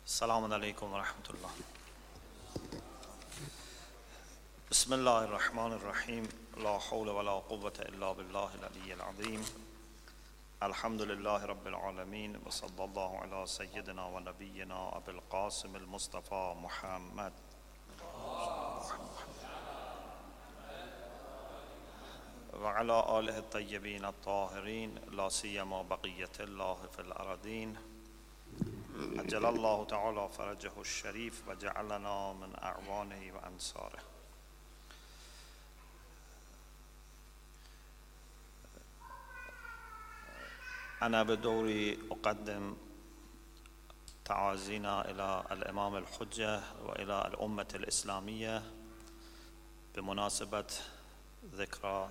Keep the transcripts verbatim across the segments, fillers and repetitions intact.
السلام عليكم ورحمة الله. بسم الله الرحمن الرحيم. لا حول ولا قوة إلا بالله العلي العظيم. الحمد لله رب العالمين، وصلى الله على سيدنا ونبينا أبي القاسم المصطفى محمد وعلى آله الطيبين الطاهرين، لا سيما بقية الله في الأرضين. أجل الله تعالى فرجه الشريف وجعلنا من أعوانه وأنصاره. أنا بدوري أقدم تعازينا إلى الإمام الحجة وإلى الأمة الإسلامية بمناسبة ذكرى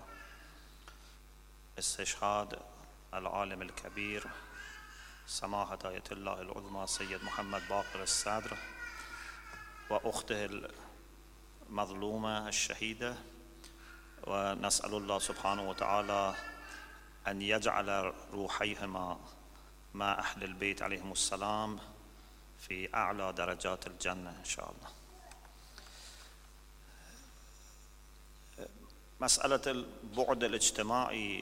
استشهاد العالم الكبير سماحة آية الله العظمى سيد محمد باقر الصدر وأخته المظلومة الشهيدة، ونسأل الله سبحانه وتعالى أن يجعل روحيهما مع أهل البيت عليهم السلام في أعلى درجات الجنة إن شاء الله. مسألة البعد الاجتماعي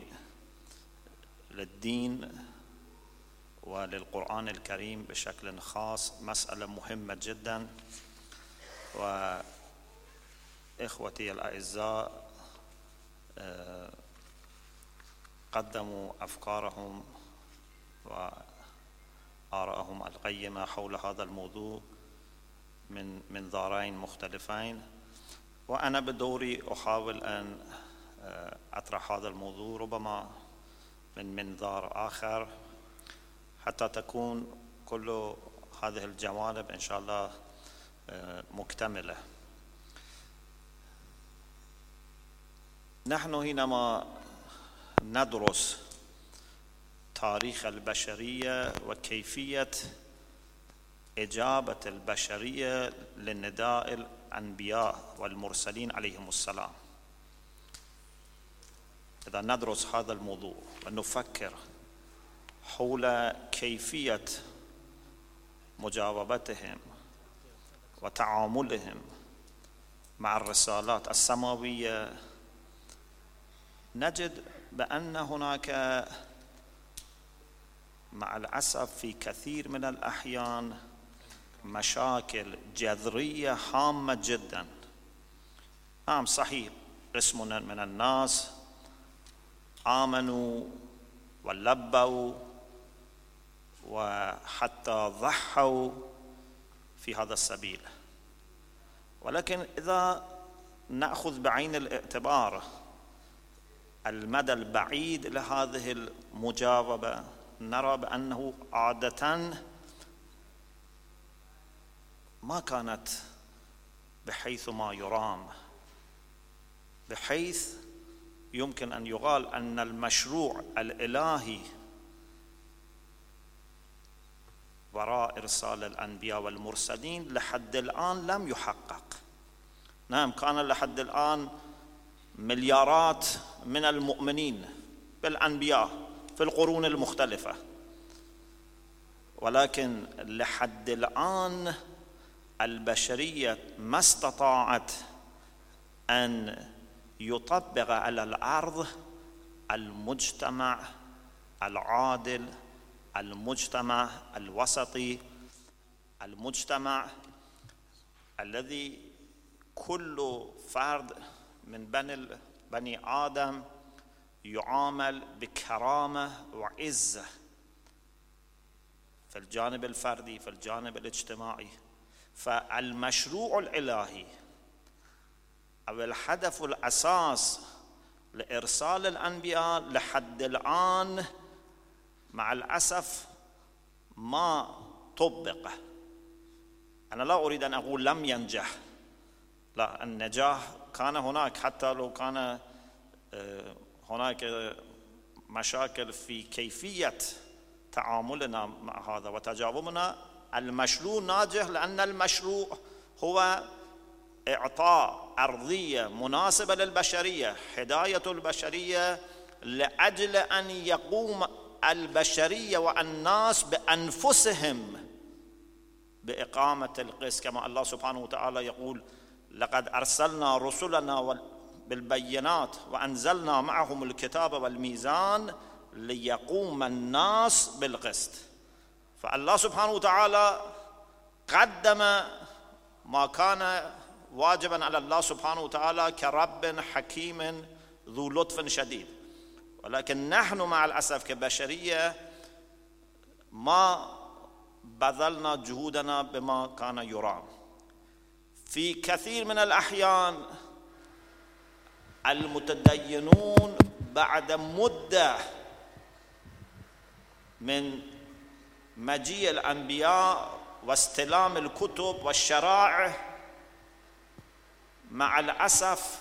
للدين وللقرآن الكريم بشكل خاص مسألة مهمة جدا، وإخوتي الأعزاء قدموا أفكارهم وآراءهم القيمة حول هذا الموضوع من منظارين مختلفين، وأنا بدوري أحاول أن أطرح هذا الموضوع ربما من منظار آخر حتى تكون كل هذه الجوانب إن شاء الله مكتملة. نحن حينما ندرس تاريخ البشرية وكيفية إجابة البشرية لنداء الأنبياء والمرسلين عليهم السلام، إذا ندرس هذا الموضوع ونفكر حول كيفية مجاوبتهم وتعاملهم مع الرسالات السماوية، نجد بأن هناك مع الأسف في كثير من الأحيان مشاكل جذرية هامة جدا. نعم صحيح، قسم من الناس آمنوا ولبوا وحتى ضحوا في هذا السبيل، ولكن إذا نأخذ بعين الاعتبار المدى البعيد لهذه المجاوبة نرى بأنه عادة ما كانت بحيث ما يرام، بحيث يمكن أن يقال أن المشروع الإلهي وراء إرسال الأنبياء والمرسلين لحد الآن لم يحقق. نعم، كان لحد الآن مليارات من المؤمنين بالأنبياء في القرون المختلفة، ولكن لحد الآن البشرية ما استطاعت أن يطبق على الأرض المجتمع العادل، المجتمع الوسطي، المجتمع الذي كل فرد من بني بني آدم يعامل بكرامة وعزة في الجانب الفردي في الجانب الاجتماعي. فالمشروع الإلهي أو الهدف الأساس لإرسال الأنبياء لحد الآن مع الأسف ما طبق. أنا لا أريد أن أقول لم ينجح، لا، النجاح كان هناك، حتى لو كان هناك مشاكل في كيفية تعاملنا مع هذا وتجاوبنا. المشروع ناجح لأن المشروع هو إعطاء أرضية مناسبة للبشرية، هداية البشرية لأجل أن يقوم البشرية والناس بأنفسهم بإقامة القسط، كما الله سبحانه وتعالى يقول: لقد أرسلنا رسلنا بالبينات وأنزلنا معهم الكتاب والميزان ليقوم الناس بالقسط. فالله سبحانه وتعالى قدم ما كان واجبا على الله سبحانه وتعالى كرب حكيم ذو لطف شديد، ولكن نحن مع الأسف كبشرية ما بذلنا جهودنا بما كان يرام. في كثير من الأحيان المتدينون بعد مدة من مجيء الأنبياء واستلام الكتب والشرائع مع الأسف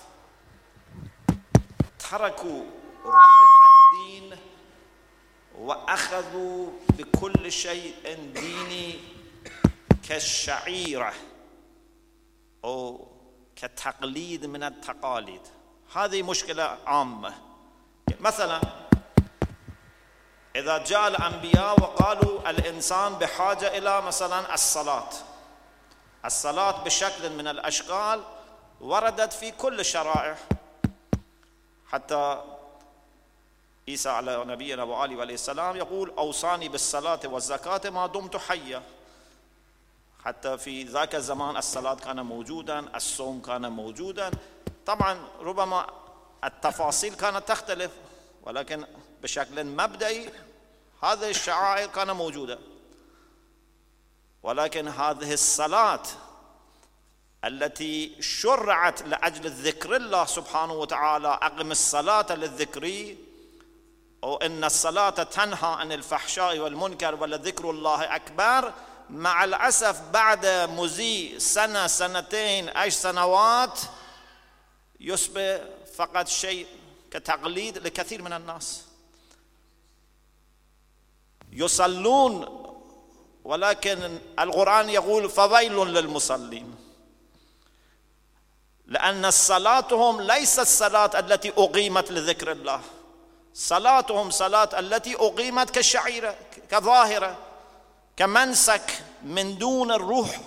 تركوا روح الدين وأخذوا بكل شيء ديني كالشعيرة أو كتقليد من التقاليد. هذه مشكلة عامة. مثلا إذا جاء الأنبياء وقالوا الإنسان بحاجة إلى مثلا الصلاة، الصلاة بشكل من الأشكال وردت في كل الشرائع، حتى عيسى على نبينا وآله عليه السلام يقول: أوصاني بالصلاة والزكاة ما دمت حيا. حتى في ذاك الزمان الصلاة كان موجودا، الصوم كان موجودا. طبعا ربما التفاصيل كانت تختلف، ولكن بشكل مبدئي هذه الشعائر كانت موجودة. ولكن هذه الصلاة التي شرعت لأجل ذكر الله سبحانه وتعالى: أقم الصلاة للذكر، أو إن الصلاة تنهى عن الفحشاء والمنكر ولذكر الله أكبر، مع الأسف بعد مضي سنة سنتين عشر سنوات يصبح فقط شيء كتقليد لكثير من الناس. يصلون ولكن القرآن يقول: فويل للمصلين، لأن صلاتهم ليست الصلاة التي أقيمت لذكر الله، صلاتهم صلاة التي أقيمت كشعيرة كظاهرة كمنسك من دون الروح.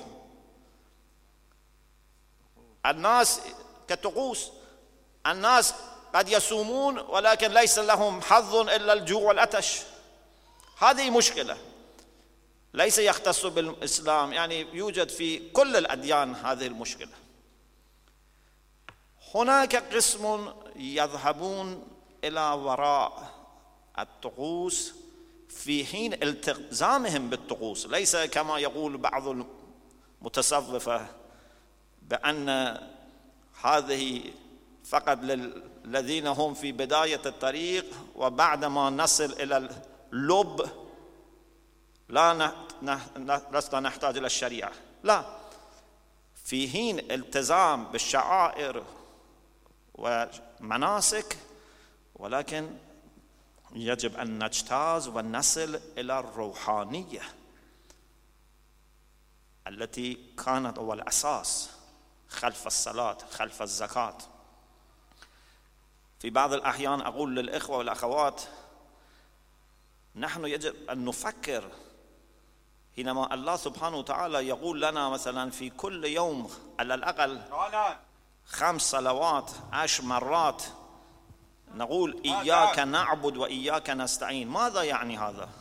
الناس كطقوس، الناس قد يصومون ولكن ليس لهم حظ إلا الجوع والعطش. هذه مشكلة ليس يختص بالإسلام، يعني يوجد في كل الأديان هذه المشكلة. هناك قسم يذهبون إلى وراء الطقوس في حين التزامهم بالطقوس، ليس كما يقول بعض المتصوفة بأن هذه فقط للذين هم في بداية الطريق، وبعدما نصل إلى اللب لا لسنا نحتاج إلى الشريعة. لا، في حين التزام بالشعائر ومناسك، ولكن يجب أن نجتاز ونصل إلى الروحانية التي كانت هو الأساس خلف الصلاة، خلف الزكاة. في بعض الأحيان أقول للإخوة والأخوات: نحن يجب أن نفكر حينما الله سبحانه وتعالى يقول لنا مثلا في كل يوم على الأقل خمس صلوات عشر مرات نقول إياك نعبد وإياك نستعين. ماذا يعني هذا؟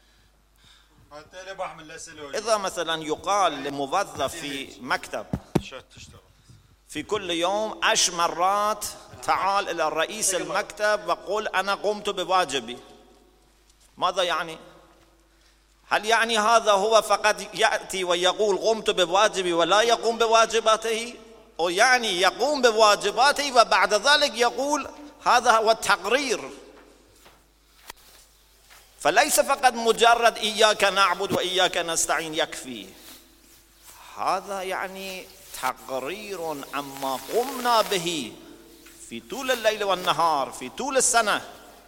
إذا مثلا يقال لموظف في مكتب في كل يوم عشر مرات تعال إلى رئيس المكتب وقل أنا قمت بواجبي، ماذا يعني؟ هل يعني هذا هو فقط يأتي ويقول قمت بواجبي ولا يقوم بواجباته، أو يعني يقوم بواجباته وبعد ذلك يقول هذا هو التقرير؟ فليس فقط مجرد إياك نعبد وإياك نستعين يكفي، هذا يعني تقرير عما قمنا به في طول الليل والنهار في طول السنة.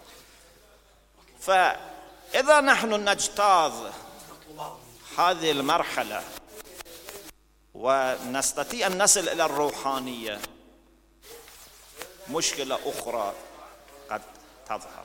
فإذا نحن نجتاز هذه المرحلة ونستطيع أن نصل إلى الروحانية، مشكلة أخرى قد تظهر،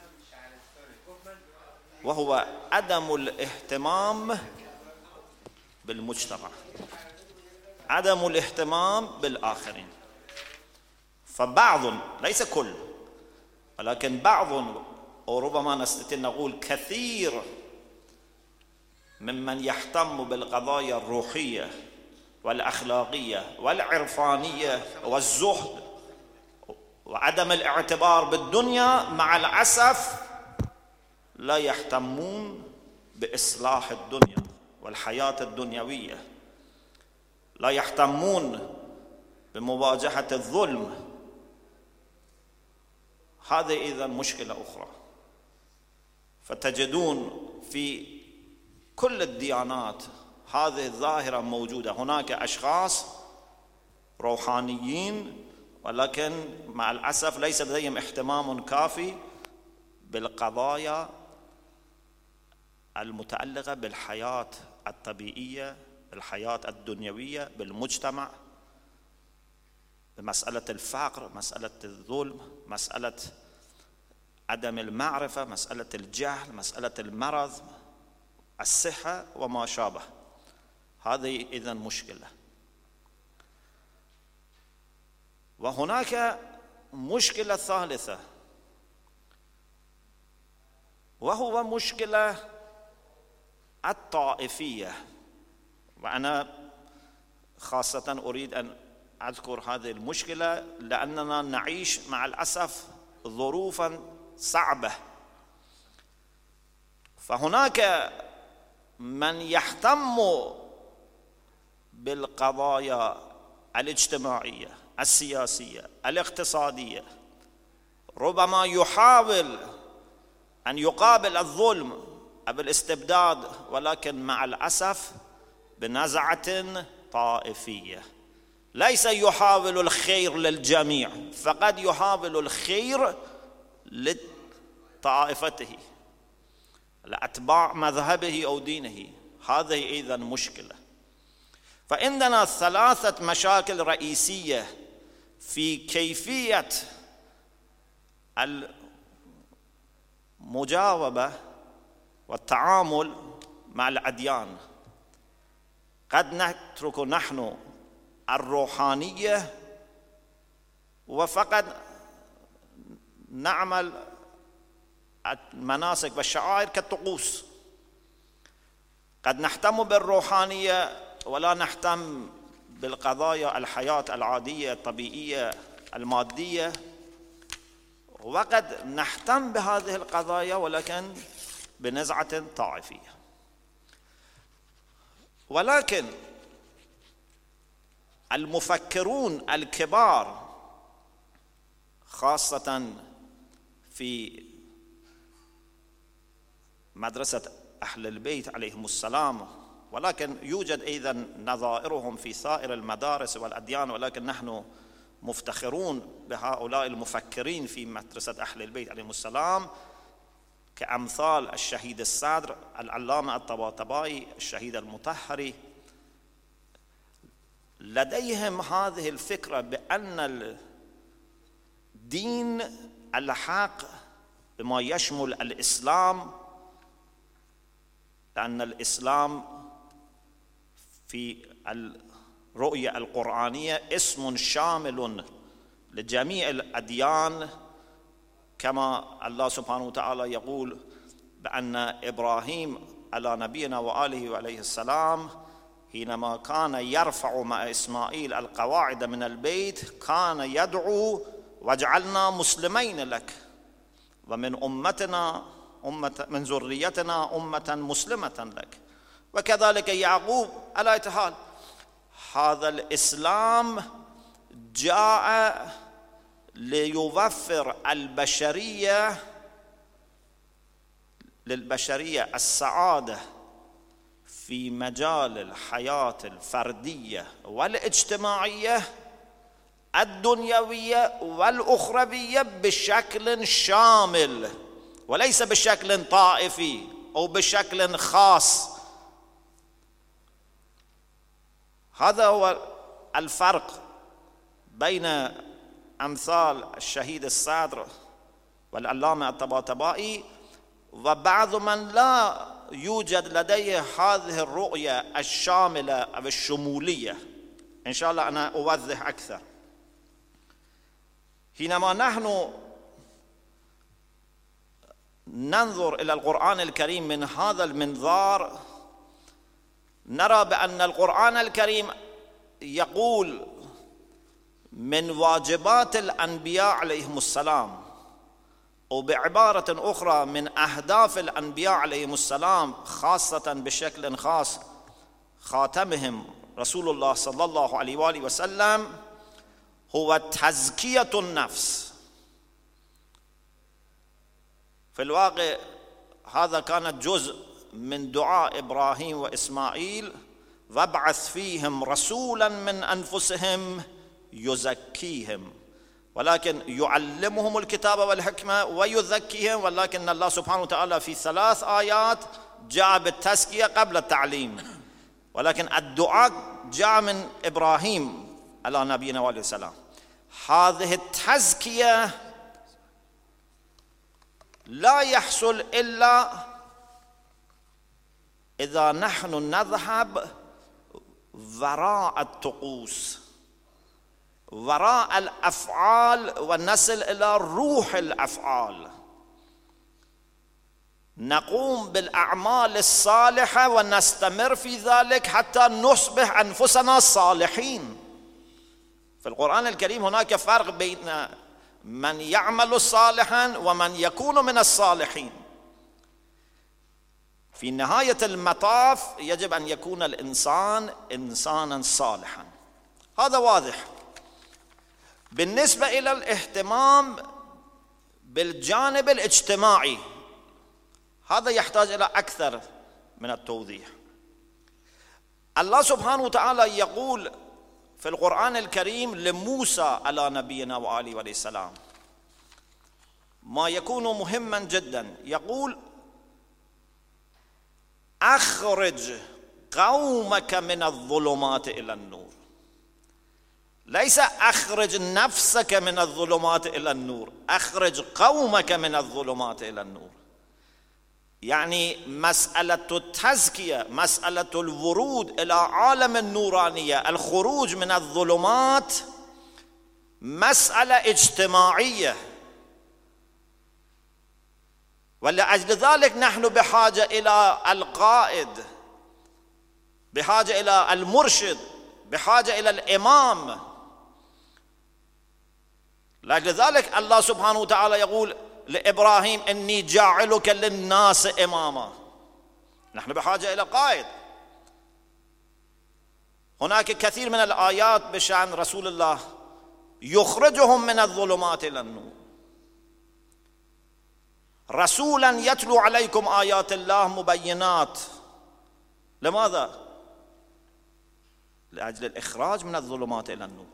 وهو عدم الاهتمام بالمجتمع، عدم الاهتمام بالآخرين. فبعض، ليس كل، ولكن بعض، وربما نستطيع نقول كثير، ممن يهتم بالقضايا الروحية والأخلاقية والعرفانية والزهد وعدم الاعتبار بالدنيا، مع الأسف لا يهتمون بإصلاح الدنيا والحياة الدنيوية، لا يهتمون بمواجهة الظلم. هذه إذن مشكلة أخرى. فتجدون في كل الديانات هذه الظاهرة موجودة. هناك أشخاص روحانيين ولكن مع الأسف ليس لديهم اهتمام كافي بالقضايا المتعلقة بالحياة الطبيعية، بالحياة الدنيوية، بالمجتمع، بمسألة الفقر، مسألة الظلم، مسألة عدم المعرفة، مسألة الجهل، مسألة المرض، الصحة وما شابه. هذه إذن مشكلة. وهناك مشكلة ثالثة، وهو مشكلة الطائفية. وأنا خاصة أريد أن أذكر هذه المشكلة لأننا نعيش مع الأسف ظروفا صعبة. فهناك من يهتم بالقضايا الاجتماعية، السياسية، الاقتصادية، ربما يحاول أن يقابل الظلم أو الاستبداد، ولكن مع الأسف بنزعة طائفية. ليس يحاول الخير للجميع، فقد يحاول الخير لطائفته، لأتباع مذهبه أو دينه. هذه إذن مشكلة. فعندنا ثلاثة مشاكل رئيسية في كيفية المجاوبة والتعامل مع الأديان. قد نترك نحن الروحانية وفقط نعمل المناسك والشعائر كالطقوس. قد نهتم بالروحانية ولا نهتم بالقضايا الحياة العادية الطبيعية المادية، وقد نهتم بهذه القضايا ولكن بنزعة طائفية. ولكن المفكرون الكبار خاصة في مدرسة أهل البيت عليهم السلام، ولكن يوجد أيضا نظائرهم في سائر المدارس والأديان، ولكن نحن مفتخرون بهؤلاء المفكرين في مدرسة أهل البيت عليهم السلام، كأمثال الشهيد الصدر، العلامة الطباطبائي، الشهيد المطهري. لديهم هذه الفكرة بأن الدين الحق بما يشمل الإسلام، لأن الإسلام في الرؤية القرآنية اسم شامل لجميع الأديان، كما الله سبحانه وتعالى يقول بأن إبراهيم على نبينا وآله وعليه السلام حينما كان يرفع مع إسماعيل القواعد من البيت كان يدعو واجعلنا مسلمين لك ومن أمتنا أمة من ذريتنا أمة مسلمة لك. وكذلك يعقوب على أي حال. هذا الإسلام جاء ليوفر البشرية للبشرية السعادة في مجال الحياة الفردية والاجتماعية الدنيوية والأخروية بشكل شامل، وليس بشكل طائفي أو بشكل خاص. هذا هو الفرق بين أمثال الشهيد الصدر والعلامة الطباطبائي وبعض من لا يوجد لديه هذه الرؤية الشاملة أو الشمولية. إن شاء الله أنا أوضح أكثر. حينما نحن ننظر إلى القرآن الكريم من هذا المنظار، نرى بأن القرآن الكريم يقول من واجبات الأنبياء عليهم السلام، وبعبارة أخرى من أهداف الأنبياء عليهم السلام، خاصة بشكل خاص خاتمهم رسول الله صلى الله عليه وآله وسلم، هو تزكية النفس. في الواقع هذا كانت جزء من دعاء إبراهيم وإسماعيل: وابعث فيهم رسولا من أنفسهم يزكيهم، ولكن يعلمهم الكتاب والحكمة ويزكيهم. ولكن الله سبحانه وتعالى في ثلاث آيات جاء بالتزكية قبل التعليم، ولكن الدعاء جاء من إبراهيم على نبينا وعليه السلام. هذه التزكية لا يحصل إلا إذا نحن نذهب وراء الطقوس، وراء الأفعال، ونصل إلى روح الأفعال، نقوم بالأعمال الصالحة ونستمر في ذلك حتى نصبح أنفسنا صالحين. في القرآن الكريم هناك فرق بين من يعمل صالحا ومن يكون من الصالحين. في نهاية المطاف يجب أن يكون الإنسان إنسانا صالحا، هذا واضح. بالنسبة إلى الاهتمام بالجانب الاجتماعي، هذا يحتاج إلى أكثر من التوضيح. الله سبحانه وتعالى يقول في القرآن الكريم لموسى على نبينا وآله عليه السلام ما يكون مهما جدا، يقول: أخرج قومك من الظلمات إلى النور. ليس أخرج نفسك من الظلمات إلى النور، أخرج قومك من الظلمات إلى النور. يعني مسألة التزكية، مسألة الورود إلى عالم النورانية، الخروج من الظلمات، مسألة اجتماعية. ولأجل ذلك نحن بحاجة إلى القائد، بحاجة إلى المرشد، بحاجة إلى الإمام. لأجل ذلك الله سبحانه وتعالى يقول لإبراهيم: إني جاعلك للناس إماما. نحن بحاجة إلى قائد. هناك كثير من الآيات بشأن رسول الله يخرجهم من الظلمات إلى النور. رسولا يتلو عليكم آيات الله مبينات. لماذا؟ لأجل الإخراج من الظلمات إلى النور.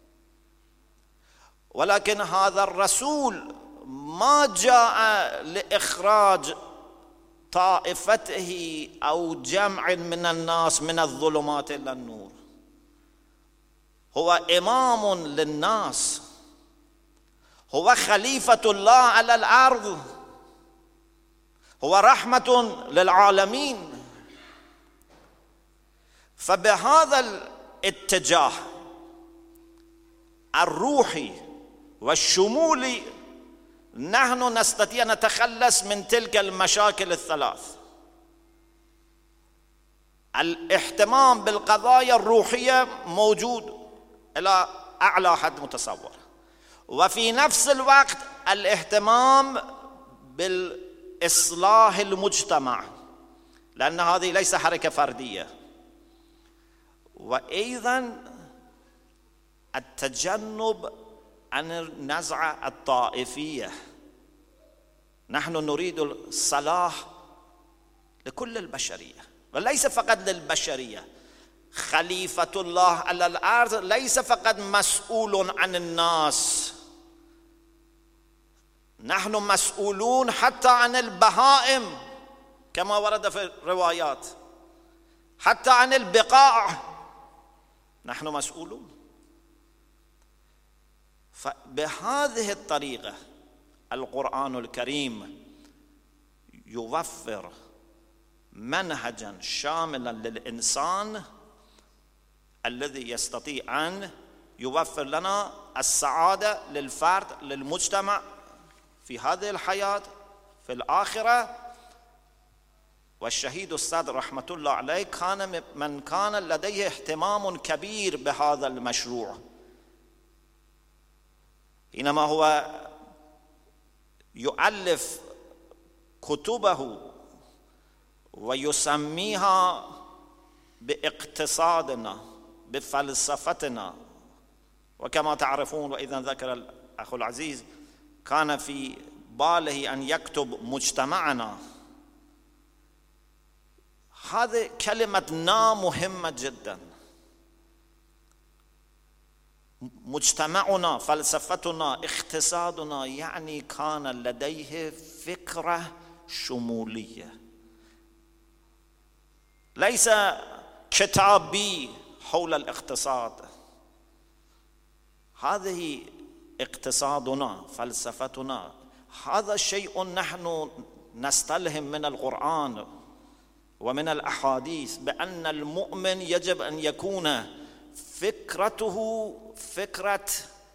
ولكن هذا الرسول ما جاء لإخراج طائفته أو جمع من الناس من الظلمات إلى النور، هو إمام للناس، هو خليفة الله على الأرض، هو رحمة للعالمين. فبهذا الاتجاه الروحي والشمولي نحن نستطيع أن نتخلص من تلك المشاكل الثلاث: الاهتمام بالقضايا الروحية موجود إلى أعلى حد متصور، وفي نفس الوقت الاهتمام بالإصلاح المجتمع، لأن هذه ليس حركة فردية، وأيضا التجنب عن النزعة الطائفية. نحن نريد الصلاح لكل البشرية وليس فقط للبشرية. خليفة الله على الأرض ليس فقط مسؤول عن الناس، نحن مسؤولون حتى عن البهائم كما ورد في الروايات، حتى عن البقاع نحن مسؤولون. فبهذه الطريقة القرآن الكريم يوفر منهجا شاملا للإنسان الذي يستطيع أن يوفر لنا السعادة للفرد للمجتمع في هذه الحياة في الآخرة. والشهيد الصدر رحمة الله عليه كان من كان لديه اهتمام كبير بهذا المشروع، حينما هو يؤلف كتبه ويسميها باقتصادنا بفلسفتنا. وكما تعرفون وإذا ذكر الأخ العزيز كان في باله أن يكتب مجتمعنا. هذه كلمة نا مهمة جدا. مجتمعنا، فلسفتنا، اقتصادنا، يعني كان لديه فكرة شمولية، ليس كتابي حول الاقتصاد. هذه اقتصادنا، فلسفتنا. هذا شيء نحن نستلهم من القرآن ومن الأحاديث، بأن المؤمن يجب أن يكون فكرته فكرة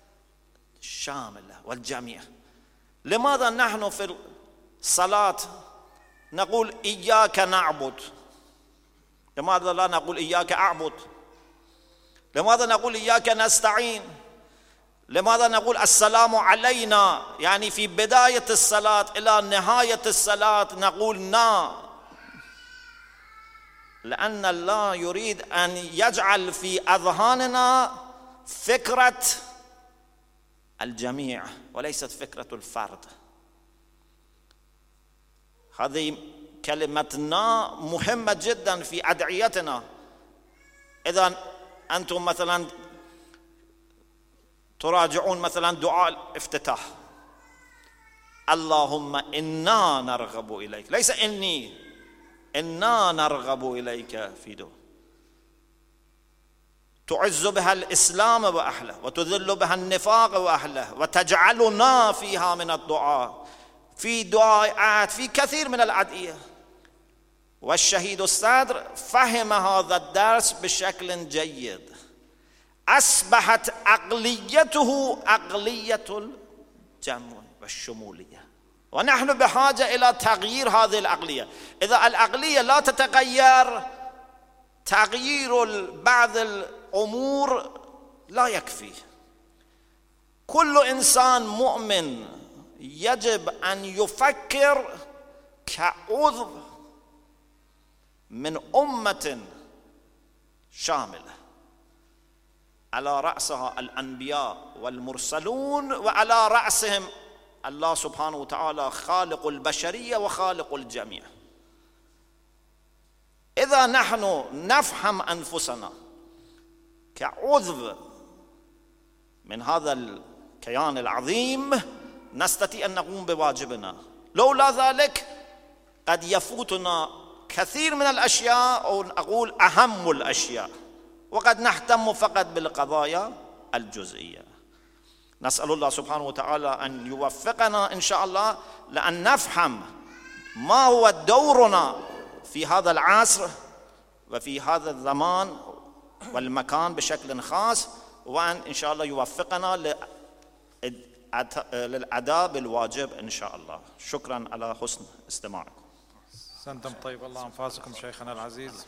شاملة والجميع. لماذا نحن في الصلاة نقول إياك نعبد؟ لماذا لا نقول إياك أعبد؟ لماذا نقول إياك نستعين؟ لماذا نقول السلام علينا؟ يعني في بداية الصلاة إلى نهاية الصلاة نقول نا، لأن الله يريد أن يجعل في أذهاننا فكرة الجميع وليست فكرة الفرد. هذه كلمتنا مهمة جدا في أدعيتنا. إذا أنتم مثلا تراجعون مثلا دعاء الافتتاح، اللهم إنا نرغب إليك، ليس إني، إنا نرغب إليك في دعاء تعز بها الإسلام وأهله وتذل بها النفاق وأهله وتجعلنا فيها من الدعاء، في دعاءات في كثير من الأدعية. والشهيد الصدر فهم هذا الدرس بشكل جيد، أصبحت عقليته عقلية الجمع والشمولية، ونحن بحاجة إلى تغيير هذه العقلية. إذا العقلية لا تتغير، تغيير بعض الأمور لا يكفي. كل إنسان مؤمن يجب أن يفكر كعضو من أمة شاملة على رأسها الأنبياء والمرسلون، وعلى رأسهم الله سبحانه وتعالى خالق البشرية وخالق الجميع. إذا نحن نفهم أنفسنا كعضو من هذا الكيان العظيم نستطيع أن نقوم بواجبنا. لولا ذلك قد يفوتنا كثير من الأشياء، أو أقول أهم الأشياء، وقد نهتم فقط بالقضايا الجزئية. نسأل الله سبحانه وتعالى أن يوفقنا إن شاء الله لأن نفهم ما هو دورنا في هذا العصر وفي هذا الزمان والمكان بشكل خاص، وأن إن شاء الله يوفقنا للأداء بالواجب إن شاء الله. شكرا على حسن استماعكم. سنتم طيب، الله أنفاسكم شيخنا العزيز.